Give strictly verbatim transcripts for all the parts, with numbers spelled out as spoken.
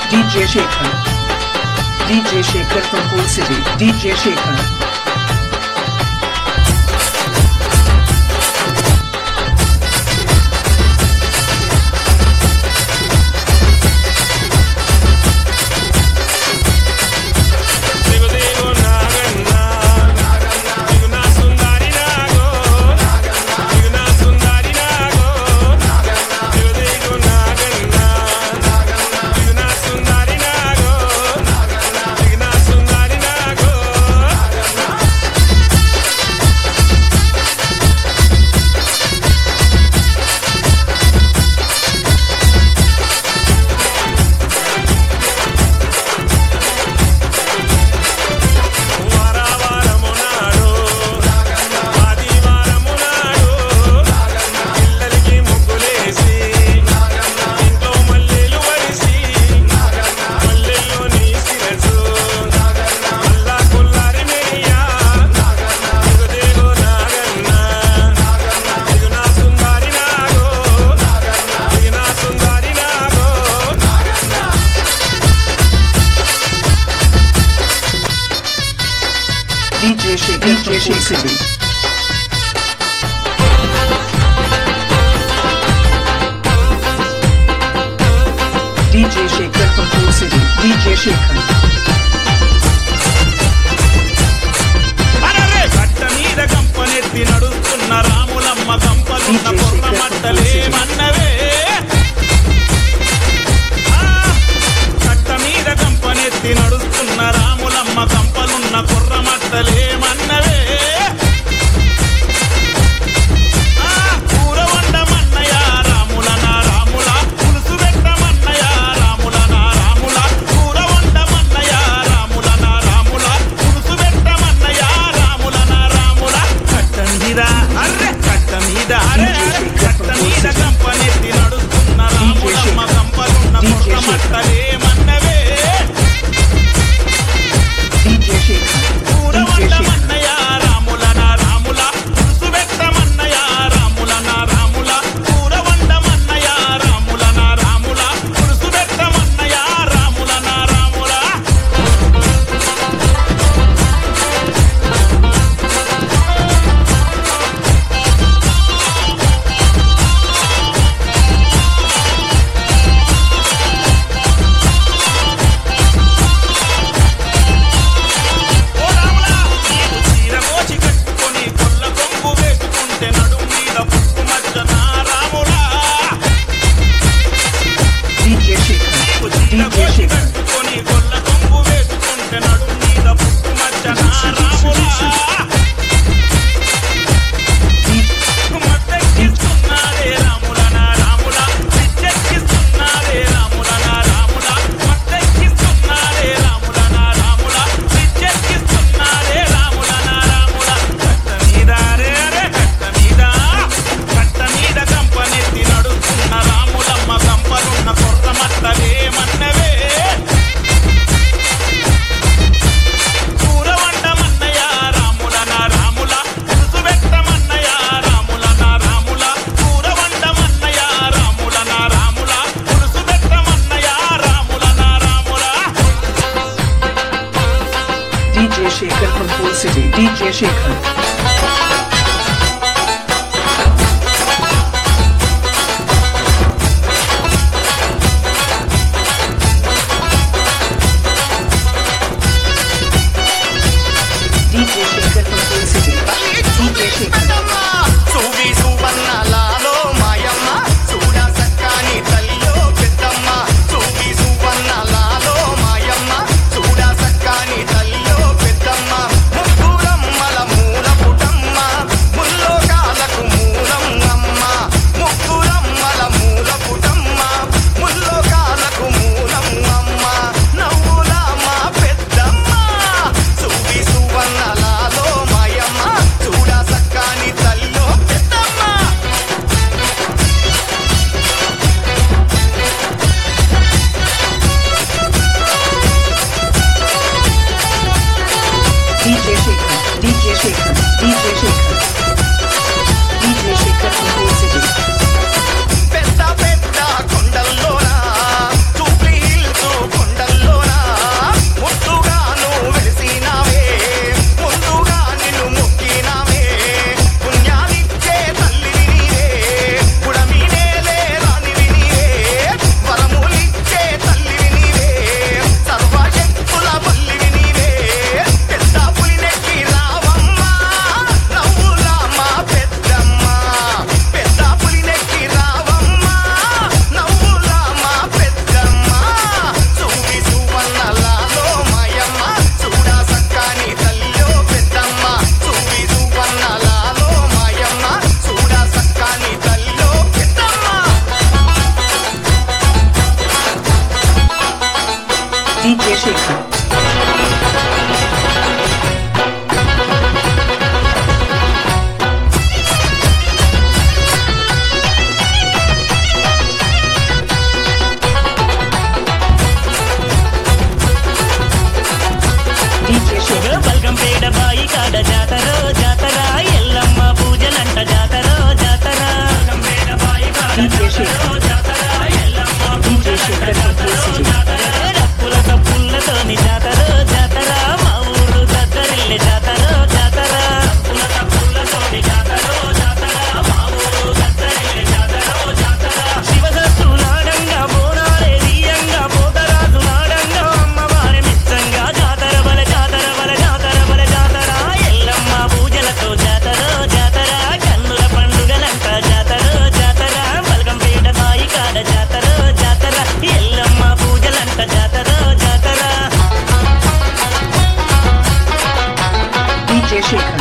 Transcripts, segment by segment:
D J Shekhar. D J Shekhar from Port City. D J Shekhar. D J Shekhar from Port City. D J Shekhar from Port City. D J Shekhar. అరే కట్ట మీద కంపనెత్తి నడుస్తున్న రాములమ్మ కంపలున్న కొత్త మట్టలే మన్నవే కట్ట మీద కంపనెత్తి నడుస్తున్న రాములమ్మ కంపలున్న కొర్ర మట్టలే మన్నవే కూర వండమన్నయ రాముల నా రాముల పులుసు పెట్టమన్నయ రాముల నా రాముల కూర వండమన్నయ రాముల నా రాముల పులుసు పెట్టమన్నయ రాముల నా రాముల కట్ట మీద అర్రె కట్ట మీద అరే కట్ట మీద కంపనెత్తి నడుస్తున్న రాములమ్మ కంపలున్న కొర్ర మట్టలే మన్నవే కూర వండమన్నయ రాముల నా రాముల పులుసు పెట్టమన్నయ రాముల నా రాముల కూర వండమన్నయ రాముల నా రాముల పులుసు పెట్టమన్నయ రాముల నా రాముల ఓ రాముల నీకు చీర కోచి కట్టుకొని కొల్ల కొంగు వేసుకుంటే నడుం మీద పుట్టు మచ్చ నా రాముల D J Shekhar. నీకు చీర D J కోచి Shekhar. కట్టుకొని కొల్ల కొంగు వేసుకుంటే నడుం మీద పుట్టు మచ్చ నా రాముల మత్తెక్కిస్తున్నారే రాముల నా రాముల పిచ్చెక్కిస్తున్నారే రాముల నా రాముల మత్తెక్కిస్తున్నారే రాముల నా రాముల పిచ్చెక్కిస్తున్నారే రాముల నా రాముల కట్ట మీద రే రే కట్ట మీద కట్ట మీద కంపనెత్తి నడుస్తున్న రాములమ్మ కంపలున్న కొర్ర మట్టలే మన్నవే కూర వండమన్నయ రాముల నా రాముల పులుసు పెట్టమన్నయ రాముల నా రాముల కూర వండమన్నయ రాముల నా రాముల పులుసు పెట్టమన్నయ రాముల నా రాముల D J Shekhar from Port City. D J Shekhar. D J Shekhar from Port City. D J Shekhar. సువి సువన్నలాలో మాయమ్మ చూడ సక్కాని తల్లిలో పెద్దమ్మ సువి సువన్నలాలో మాయమ్మ చూడ సక్కాని తల్లిలో పెద్దమ్మ ముగ్గురమ్మల మూల D J Shekhar. బల్గంపేట బాయి కాడ జాతర జాతర ఎల్లమ్మ పూజలంట జాతర జాతర బల్గంపేట బాయి కాడ జాతర ఎల్లమ్మ పూజలంట జాతర డప్పుల తప్పులతోని జాతర జాతర మా ఊరు దగ్గరిల్లే జాతర జాతర డప్పుల తప్పులతోని జాతర జాతర మా ఊరు దగ్గరిల్లే జాతర జాతర శివదత్తు నాడంగా బోనాలే దియంగా పోతరాజు నాడంగా అమ్మవారి మిచ్చంగా జాతర బల జాతర బల జాతర బల జాతర ఎల్లమ్మ పూజలతో జాతర జాతర కన్నుల పండుగలంట జాతర జాతర బల్గంపేట బాయి కాడ జాతర జాతర ఎల్లమ్మ పూజలంట జాతర జాతర D J Shekhar.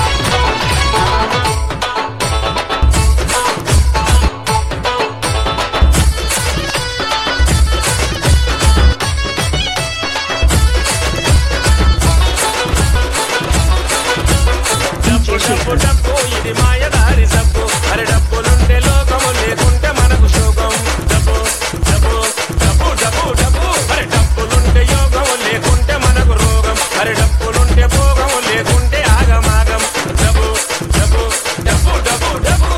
డప్పు డప్పు ఇది మాయదారి సబ్బు అరే డప్పులుంటే లోకము లేకుంటే మనకు శోకం డప్పు డప్పు డప్పు డప్పు డప్పు అరే డప్పులుంటే యోగము లేకుంటే మనకు రోగం అరే డప్పులుంటే భోగము లేకుంటే ఆగమాగం డప్పు డప్పు డప్పు డప్పు డప్పు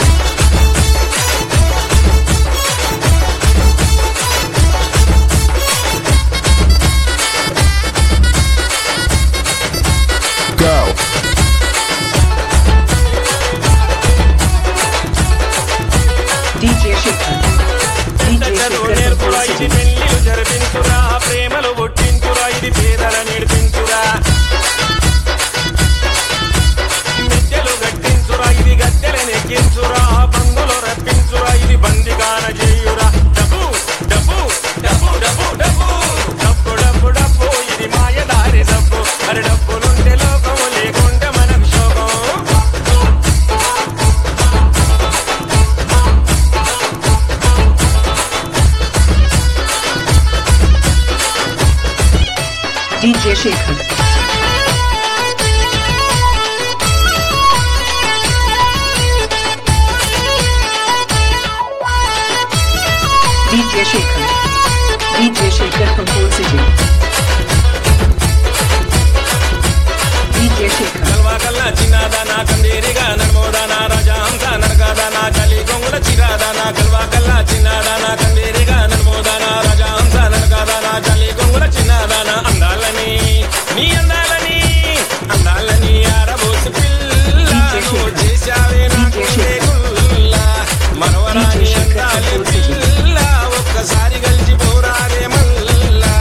Go. D J Shekhar. D J చదువు Shekhar నేర్పురా from ఇది City. పెళ్లిలు జరిపించురా ప్రేమలు పుట్టించురా ఇది పేదల నేర్పించురా మిద్దెలు గట్టించురా ఇది గద్దెలు నెక్కించురా బంధులు రప్పించురా ఇది బందిగాన చేయురా డబ్బు డబ్బు డబ్బు డబ్బు డబ్బు డబ్బు డబ్బు డబ్బు ఇది మాయదారి డబ్బు అరే డబ్బులుంటే లోకము లేకుంటే మనకు శోకం D J Shekhar. D J Shekhar. D J Shekhar from Port City. D J Shekhar. కల్వా కల్లా చిన్నదానా కందేరిగా నర్మోదానా రాజాంస నరకాదానా చలి గొంగుల చిరాదానా కల్వా కల్లా చిన్నదానా కందేరిగా నర్మోదానా రాజాంస నరకాదానా చలి గొంగుల చిన్నదానా అందాలని నీ అందాలని అందాలని ఆరబోసు పిల్ల నువ్వు చేశావే నాకు గుల్ల మనవరాని అందాలి పిల్ల ఒక్కసారి కలిసి పోరాదే మల్లా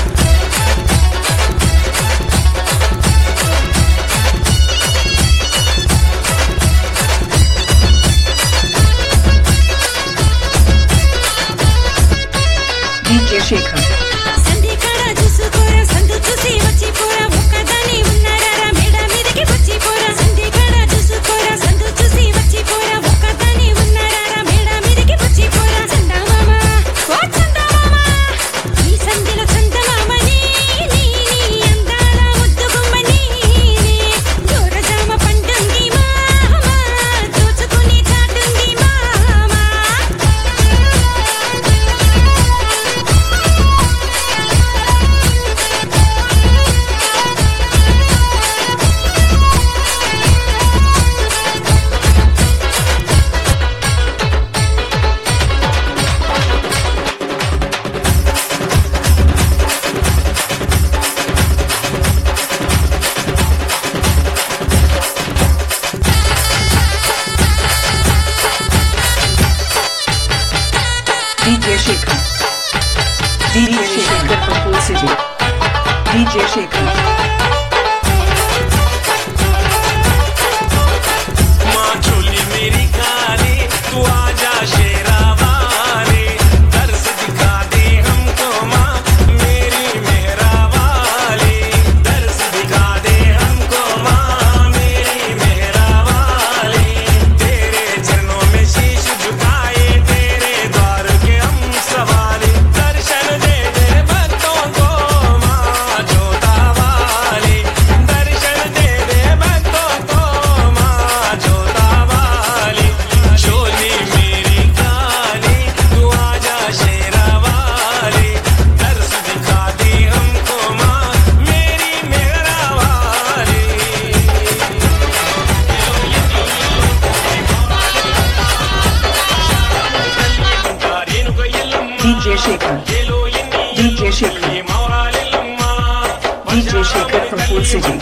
D J Shekhar. సంధి కాడ చూసుకోరా సందు చూసి వచ్చిపోరా ఒక్కదాని ఉన్నారా మేడ మీదకి వచ్చిపోరా సంధి కాడ చూసుకోరా సందు చూసి వచ్చిపోరా ఒక్కదాని ఉన్నారా మేడ మీదకి వచ్చిపోరా చందమామ ఓ చందమామ ఈ సంధిలో చందమామని నీ నీ అందాల ముద్దు గుమ్మని దూరజామ పండుంది మామ దోచుకుని చాటుంది మామ D J Shekhar. D J Shekhar from Port City. D J Shekhar. माँ चोली मेरी काली तू आजा शेरावाली दर्श दिखा दे हमको माँ मेरी मेहरा वाली दर्श दिखा दे हमको माँ मेरी मेहरा वाली तेरे चरणों में शीश झुकाए तेरे द्वार के हम सवाली दर्शन दे दे भक्तों को DJ Shekhar. DJ Shekhar. DJ Shekhar from Pool City.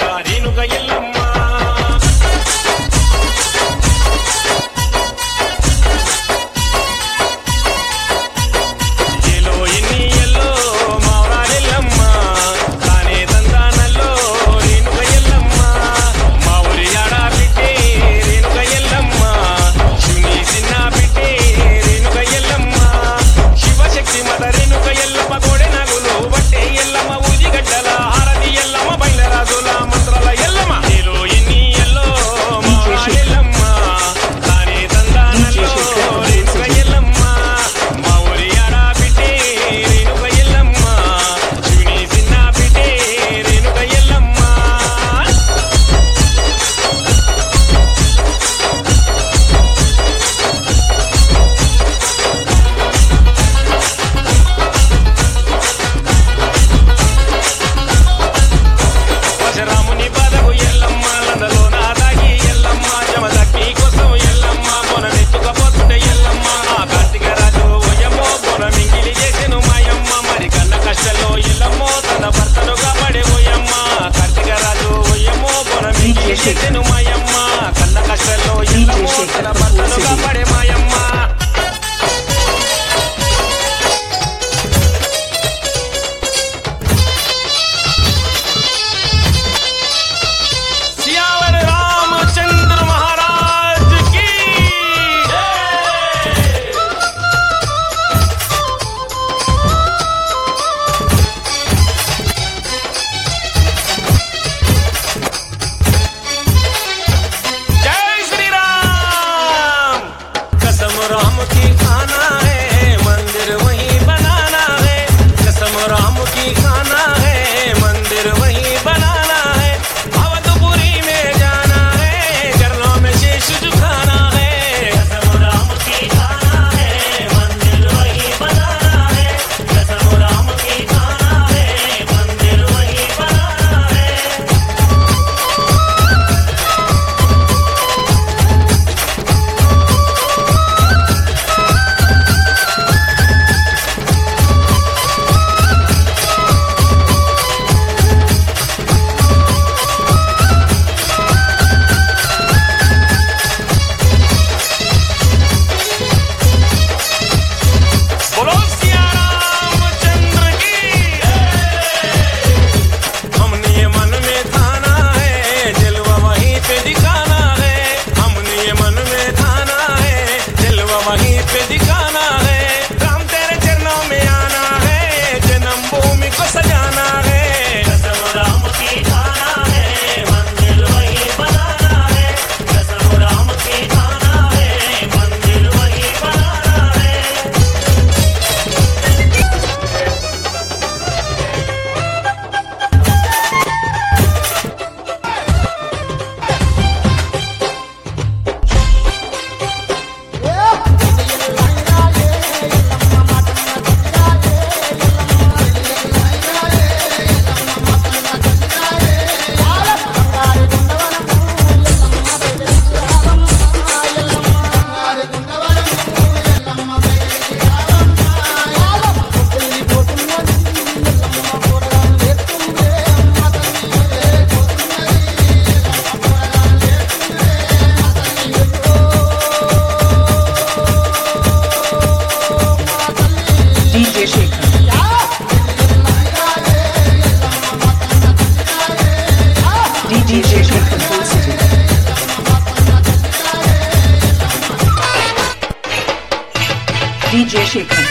DJ Shekhar.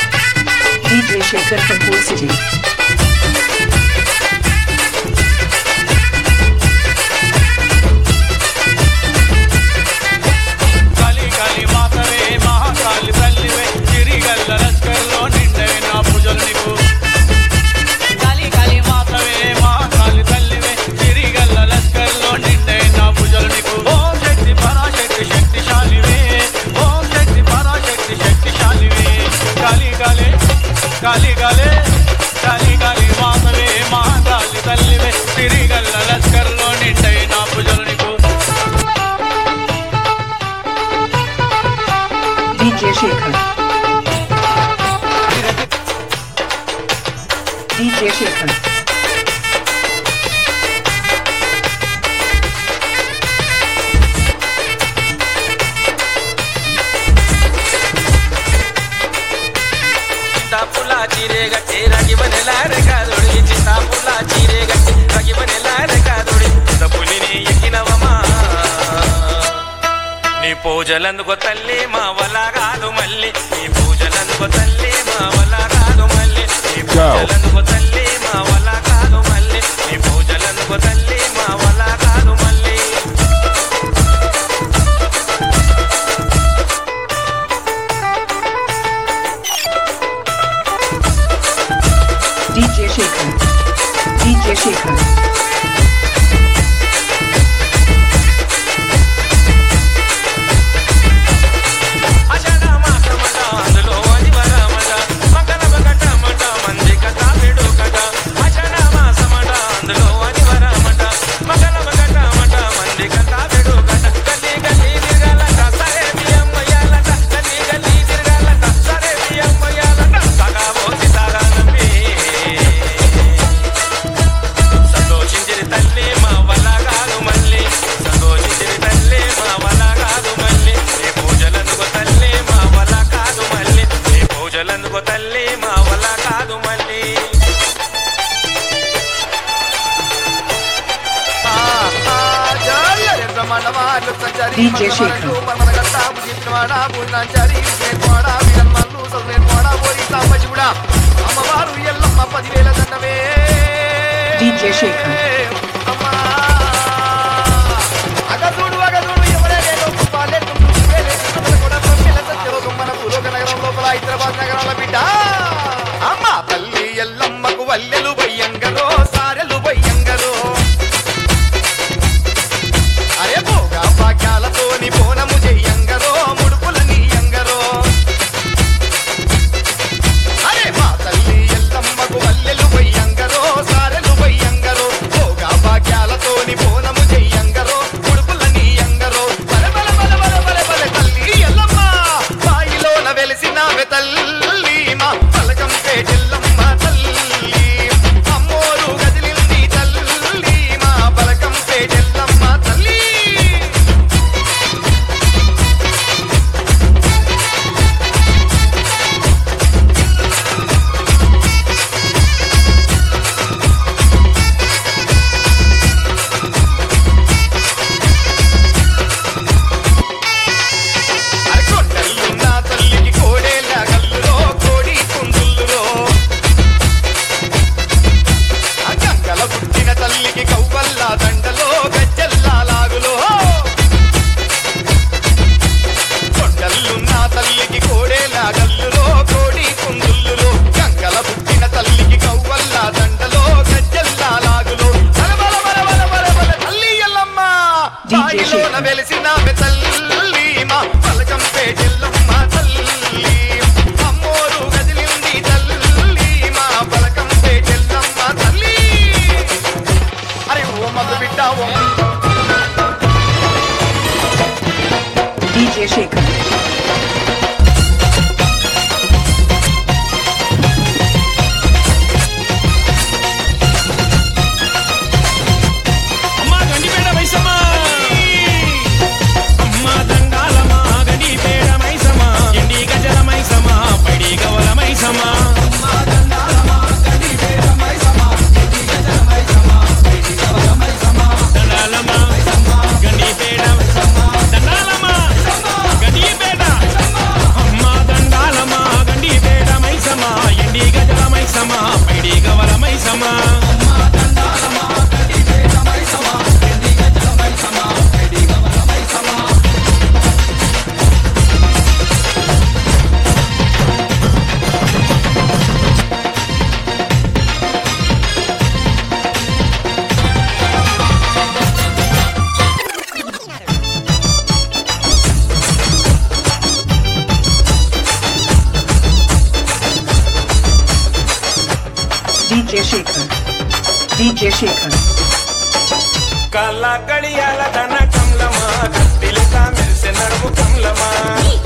DJ Shekhar from Pool City. గాలి గాలి గాలి గాలి మాతవే మా గాలి తల్లివే తిరిగల్ల లస్కర్లో నిండై నా పూజలు నీకు. DJ Shekhar. D J Shekhar. ಚಿತ್ತಾಪುಲ ಚಿರೆಗಟ್ಟೆ ರಗಿಬನೆಲಾರೆ ಕಾದೊಡಿ ಚಿತ್ತಾಪುಲ ಚಿರೆಗಟ್ಟೆ ರಗಿಬನೆಲಾರೆ ಕಾದೊಡಿ పులిని ఎక్కినవమా నీ పూజలందుకో తల్లి మా వల్ల కాదు మళ్ళీ నీ పూజలందుకో తల్లి మా వల్ల కాదు మళ్ళీ నీ పూజలందుకో తల్లి మా వల్ల కాదు మళ్ళీ నీ పూజలందుకో తల్లి మా వల్ల కాదు మళ్ళీ D J Shekhar. D J Shekhar. D J Shekhar. D J Shekhar. అమ్మ తల్లి ఎల్లమ్మకు వల్లెలు బయ్యంగరో సారెలు బయ్యంగరో అరే భోగా భాగ్యాలతోని బోనము చెయ్యంగరో ముడుపులని ఎంగరో అరే మా తల్లి ఎల్లమ్మకు వల్లెలు బయ్యంగరో సారెలు బయ్యంగరో భోగా భాగ్యాలతోని బోనము చెయ్యంగరో ముడుపులని ఎంగరో బల బల బల బల బల బల తల్లి ఎల్లమ్మ బాయిలోన వెలిసినావే తల్లి మా పలకం పేటెల్లమ్మ తల్లి అమ్మోరు గదిలింది తల్లి మా పలకం పేటెల్లమ్మ తల్లి అరకొండలు నా తల్లికి కోడేల గల్లులో కోడి కుందుల్లో గంగల పుట్టిన తల్లికి కవ్వల్ల దండలో గజ్జల్లా లాగులో కొండలు నా తల్లికి కోడేల గల్లులో కోడి కుందుల్లో గంగల పుట్టిన తల్లికి కవ్వల్ల దండలో గజ్జల్లా లాగులో బల బల బల బల బల బల తల్లి ఎల్లమ్మ బాయిలోన వెలిసినావే తల్లి మా పలకం పేటెల్లమ్మ తల్లి అమ్మోరు గదిలింది తల్లి మా పలకం పేటెల్లమ్మ తల్లి అరే ఓ మగ బిడ్డ ఓ D J Shekhar. అమ్మా గండిపేట మైసమ్మ అమ్మా దండాలమ్మ గండిపేట మైసమ్మ ఎండి గజల మైసమ్మ పడి గవల మైసమ్మ దండాలమ్మ గండిపేట దండాలమ్మ గండిపేట అమ్మా దండాలమ్మ గండిపేట మైసమ్మ ఎండి గజల మైసమ్మ పడి Gavala Maisamma D J Shekhar. D J Shekhar. కళ్ళ కడియాల తన కమలమా కత్తిలిత మెరిసె నడుము కమలమా